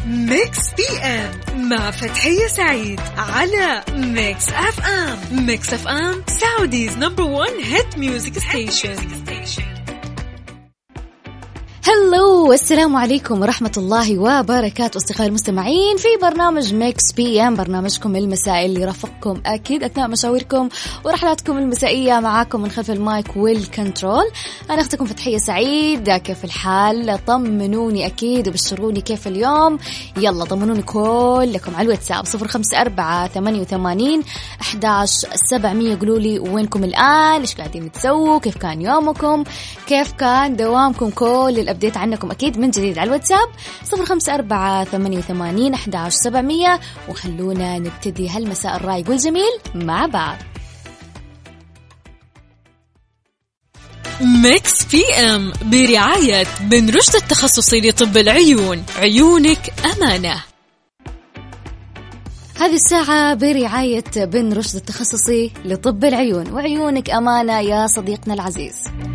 ميكس بي ام مع فتحية سعيد على ميكس اف ام. ميكس اف ام سعوديز نمبر 1 هيت ميوزك ستيشن. هلو، السلام عليكم ورحمة الله وبركاته أصدقائي المستمعين في برنامج ميكس بي ام، برنامجكم المسائي اللي يرافقكم أكيد أثناء مشاويركم ورحلاتكم المسائية. معاكم من خلف المايك والكنترول أنا أختكم فتحية سعيد. كيف الحال؟ طمنوني أكيد وبشروني كيف اليوم. يلا طمنوني كلكم على الواتساب 0548811700. قولوا لي وينكم الآن، إيش قاعدين تسووا، كيف كان يومكم، كيف كان دوامكم. كل الأبديت عنكم أكيد من جديد على الواتساب 0548811700. وخلونا نبتدي هالمساء الرايق والجميل مع بعض. ميكس بي ام برعاية بن رشد التخصصي لطب العيون، عيونك أمانة. هذه الساعة برعاية بن رشد التخصصي لطب العيون، وعيونك أمانة يا صديقنا العزيز.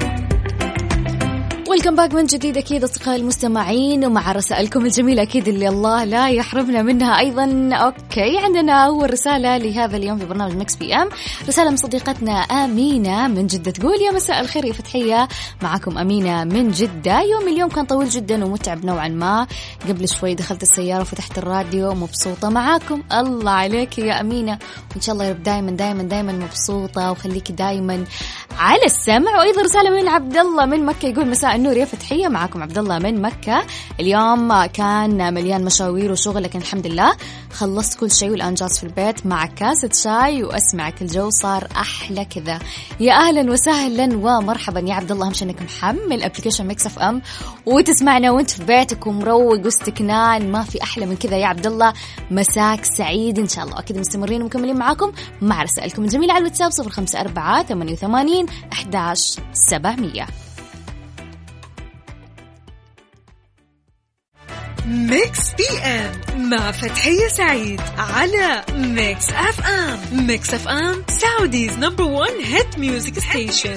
ويلكم باك من جديد أكيد أصدقائي المستمعين، ومع رسائلكم الجميلة أكيد اللي الله لا يحرمنا منها أيضا. أوكي، عندنا أول رسالة لهذا اليوم في برنامج ميكس بي ام، رسالة من صديقتنا أمينة من جدة. تقول يا مساء الخير يا فتحية، معكم أمينة من جدة. اليوم كان طويل جدا ومتعب نوعا ما. قبل شوي دخلت السيارة وفتحت الراديو، مبسوطة معاكم. الله عليك يا أمينة، وإن شاء الله يا رب دايما دايما دايما مبسوطة وخليكي دايما على السمع. وأيضا رسالة من عبد الله من مكة، يقول مساء النور يا فتحية، معكم عبد الله من مكة. اليوم كان مليان مشاوير وشغل، لكن الحمد لله خلصت كل شيء والآن جالس في البيت مع كاسة شاي وأسمعك. الجو صار أحلى كذا. يا أهلا وسهلا ومرحبا يا عبد الله. مش أنك محمل أبليكيشن ميكس اف ام وتسمعنا وانت في بيتك ومروق واستكنان، ما في أحلى من كذا يا عبد الله. مساك سعيد إن شاء الله. أكيد مستمرين ومكملين معاكم مع رسائلكم الجميلة على الواتساب 0548811700. ميكس بي ام مع فتحية سعيد على ميكس اف ام. ميكس اف ام سعوديز نمبر 1 هيت ميوزك ستيشن.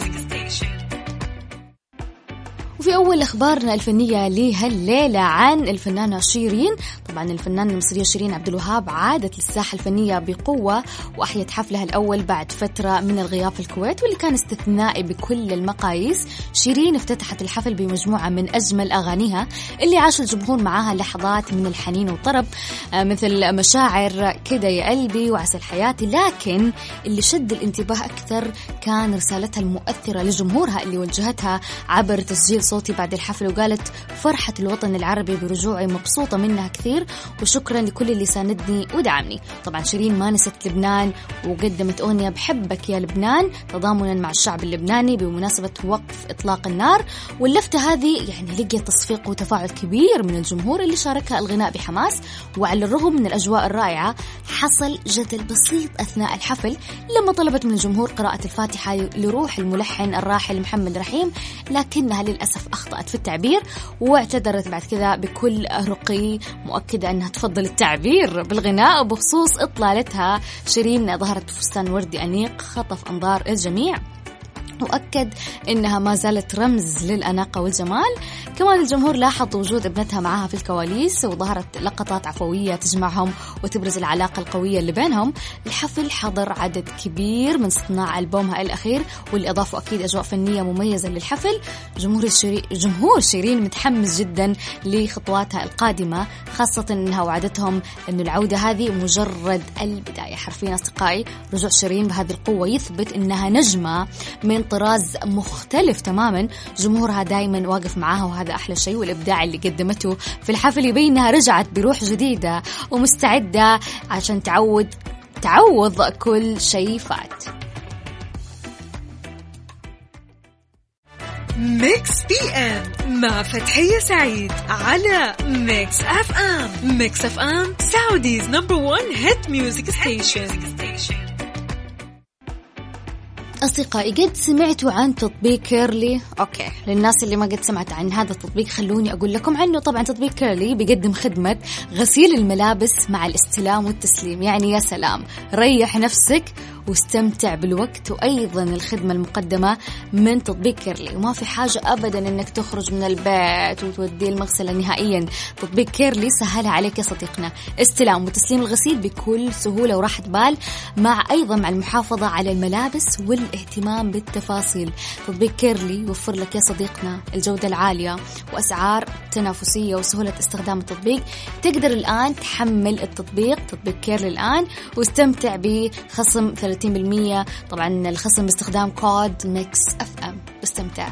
وفي أول أخبارنا الفنية لهالليلة عن الفنانة شيرين. طبعا الفنانة المصرية شيرين عبد الوهاب عادت للساحة الفنية بقوة، وأحيت حفلها الأول بعد فترة من الغياب في الكويت، واللي كان استثنائي بكل المقاييس. شيرين افتتحت الحفل بمجموعة من أجمل أغانيها اللي عاش الجمهور معاها لحظات من الحنين والطرب، مثل مشاعر كده يا قلبي وعسل حياتي. لكن اللي شد الانتباه أكثر كان رسالتها المؤثرة لجمهورها اللي وجهتها عبر تسجيل صوتي بعد الحفل، وقالت فرحة الوطن العربي برجوعي، مبسوطة منها كثير وشكرا لكل اللي ساندني ودعمني. طبعا شيرين ما نست لبنان وقدمت أغنية بحبك يا لبنان تضامنا مع الشعب اللبناني بمناسبة وقف إطلاق النار، واللفتة هذه يعني لقيت تصفيق وتفاعل كبير من الجمهور اللي شاركها الغناء بحماس. وعلى الرغم من الأجواء الرائعة حصل جدل بسيط أثناء الحفل لما طلبت من الجمهور قراءة الفاتحة لروح الملحن الراحل محمد رحيم، لكنها للأسف أخطأت في التعبير واعتذرت بعد كذا بكل رقي، مؤكدة أنها تفضل التعبير بالغناء. وبخصوص إطلالتها شيرين ظهرت بفستان وردي أنيق خطف أنظار الجميع، وأكد إنها ما زالت رمز للأناقة والجمال. كمان الجمهور لاحظ وجود ابنتها معها في الكواليس، وظهرت لقطات عفوية تجمعهم وتبرز العلاقة القوية اللي بينهم. الحفل حضر عدد كبير من صناع ألبومها الأخير، واللي أضافوا أكيد أجواء فنية مميزة للحفل. جمهور شيرين متحمس جدا لخطواتها القادمة، خاصة إنها وعدتهم إنه العودة هذه مجرد البداية. حرفيا أصدقائي رجوع شيرين بهذه القوة يثبت إنها نجمة من طراز مختلف تماما. جمهورها دايما واقف معاها، وهذا أحلى شيء. والإبداع اللي قدمته في الحفل يبين إنها رجعت بروح جديدة ومستعدة عشان تعوض كل شيء فات. ميكس بي ام مع فتحية سعيد على ميكس اف ام. ميكس اف ام سعوديز نمبر 1 هيت ميوزك ستيشن. أصدقائي قد سمعتوا عن تطبيق كيرلي؟ أوكي، للناس اللي ما قد سمعت عن هذا التطبيق خلوني أقول لكم عنه. طبعا تطبيق كيرلي بيقدم خدمة غسيل الملابس مع الاستلام والتسليم. يعني يا سلام، ريح نفسك واستمتع بالوقت وأيضا الخدمة المقدمة من تطبيق كيرلي. وما في حاجة أبدا أنك تخرج من البيت وتودي المغسلة نهائيا. تطبيق كيرلي سهلها عليك يا صديقنا استلام وتسليم الغسيل بكل سهولة وراحة بال، مع المحافظة على الملابس والاهتمام بالتفاصيل. تطبيق كيرلي يوفر لك يا صديقنا الجودة العالية وأسعار تنافسية وسهولة استخدام التطبيق. تقدر الآن تحمل تطبيق كيرلي الآن واستمتع بخصم 30%. طبعا الخصم باستخدام كود ميكس اف ام. استمتع.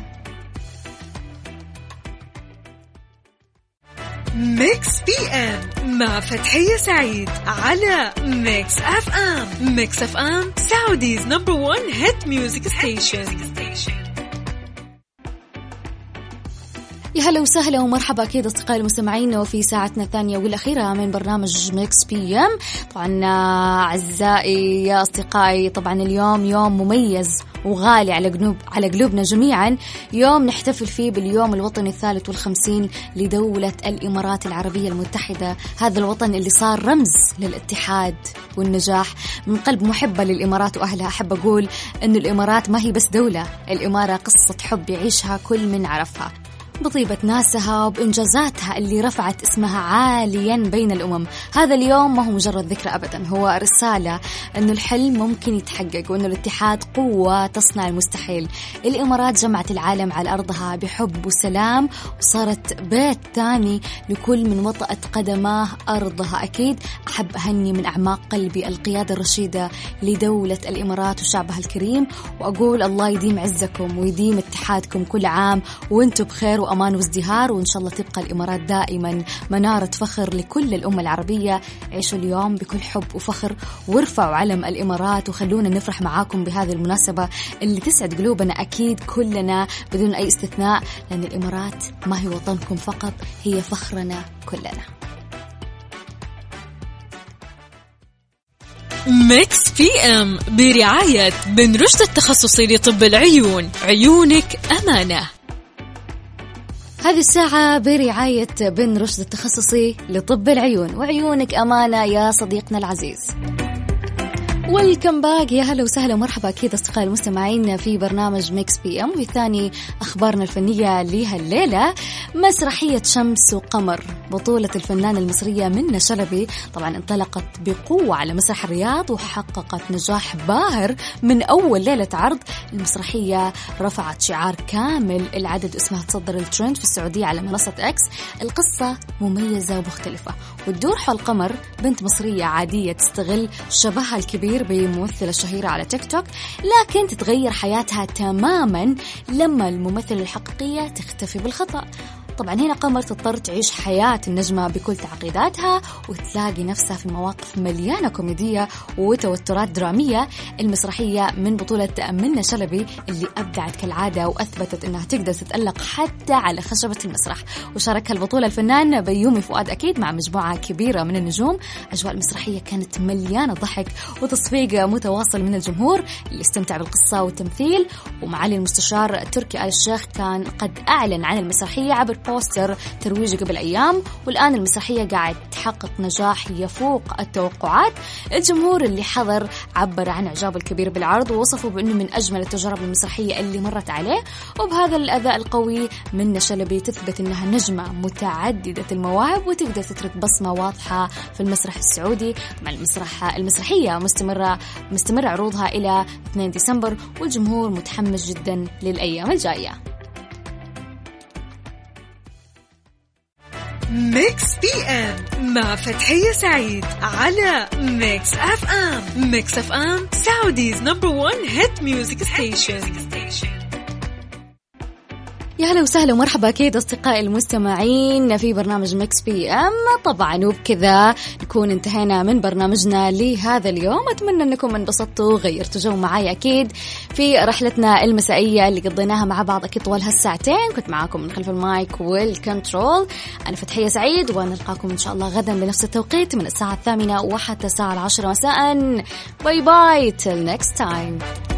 ميكس بي ام مع فتحية سعيد على ميكس اف ام. ميكس اف ام سعوديز نمبر 1 هيت ميوزك ستيشن. يا هلا وسهلا ومرحبا أكيد أصدقائي المستمعين وفي ساعتنا الثانية والأخيرة من برنامج ميكس بي ام. طبعا أعزائي يا أصدقائي، طبعا اليوم يوم مميز وغالي على قلوبنا جميعا. يوم نحتفل فيه باليوم الوطني 53 لدولة الإمارات العربية المتحدة. هذا الوطن اللي صار رمز للاتحاد والنجاح. من قلب محبة للإمارات وأهلها أحب أقول أن الإمارات ما هي بس دولة، الإمارة قصة حب يعيشها كل من عرفها، بطيبة ناسها وبإنجازاتها اللي رفعت اسمها عاليا بين الأمم. هذا اليوم ما هو مجرد ذكرى أبدا، هو رسالة أنه الحلم ممكن يتحقق وأنه الاتحاد قوة تصنع المستحيل. الإمارات جمعت العالم على أرضها بحب وسلام، وصارت بيت ثاني لكل من وطأت قدماه أرضها. أكيد أحب أهني من أعماق قلبي القيادة الرشيدة لدولة الإمارات وشعبها الكريم، وأقول الله يديم عزكم ويديم اتحادكم كل عام وانتم بخير وأمان وازدهار. وإن شاء الله تبقى الإمارات دائما منارة فخر لكل الأمة العربية. عيشوا اليوم بكل حب وفخر وارفعوا علم الإمارات، وخلونا نفرح معاكم بهذه المناسبة اللي تسعد قلوبنا أكيد كلنا بدون أي استثناء، لأن الإمارات ما هي وطنكم فقط، هي فخرنا كلنا. ميكس بي ام برعاية بن رشد التخصصي لطب العيون، عيونك أمانة. هذه الساعة برعاية بن رشد التخصصي لطب العيون، وعيونك أمانة يا صديقنا العزيز. ويلكم باك، يا هلا وسهلا ومرحبا أكيد أصدقائي المستمعين في برنامج ميكس بي ام. وفي ثاني أخبارنا الفنية لها الليلة مسرحية شمس وقمر بطولة الفنانة المصرية منة شلبي. طبعا انطلقت بقوة على مسرح الرياض وحققت نجاح باهر من أول ليلة عرض. المسرحية رفعت شعار كامل العدد اسمها تصدر الترند في السعودية على منصة اكس. القصة مميزة ومختلفة وتدور حول قمر بنت مصرية عادية تستغل شبهها الكبير بممثلة شهيرة على تيك توك، لكن تتغير حياتها تماما لما الممثلة الحقيقية تختفي بالخطأ. طبعا هنا قمر تضطر تعيش حياة النجمة بكل تعقيداتها وتلاقي نفسها في مواقف مليانة كوميدية وتوترات درامية. المسرحية من بطولة منة شلبي اللي أبدعت كالعادة وأثبتت أنها تقدر تتألق حتى على خشبة المسرح. وشاركها البطولة الفنان بيومي فؤاد أكيد مع مجموعة كبيرة من النجوم. أجواء المسرحية كانت مليانة ضحك وتصفيق متواصل من الجمهور اللي استمتع بالقصة والتمثيل. ومعالي المستشار تركي آل الشيخ كان قد أعلن عن المسرحية عبر بوستر ترويجي قبل أيام، والآن المسرحية قاعد تحقق نجاح يفوق التوقعات. الجمهور اللي حضر عبر عن إعجابه الكبير بالعرض ووصفه بأنه من أجمل التجارب المسرحية اللي مرت عليه. وبهذا الأداء القوي منة شلبي تثبت أنها نجمة متعددة المواهب وتقدر تترك بصمة واضحة في المسرح السعودي. مع المسرحية مستمر عروضها إلى 2 ديسمبر والجمهور متحمس جدا للأيام الجاية. ميكس بي ام مع فتحية سعيد على ميكس اف ام. ميكس اف ام سعوديز نمبر 1 هيت ميوزك ستيشن. يا هلا وسهلا ومرحبا أكيد أصدقائي المستمعين في برنامج ميكس بي ام. طبعا وبكذا نكون انتهينا من برنامجنا لهذا اليوم. أتمنى أنكم انبسطتوا وغيرتوا جو معاي أكيد في رحلتنا المسائية اللي قضيناها مع بعض أكيد طوال هالساعتين. كنت معاكم من خلف المايك والكنترول أنا فتحية سعيد، ونلقاكم إن شاء الله غدا بنفس التوقيت من الساعة 8 وحتى الساعة 10 مساء. باي باي till next time.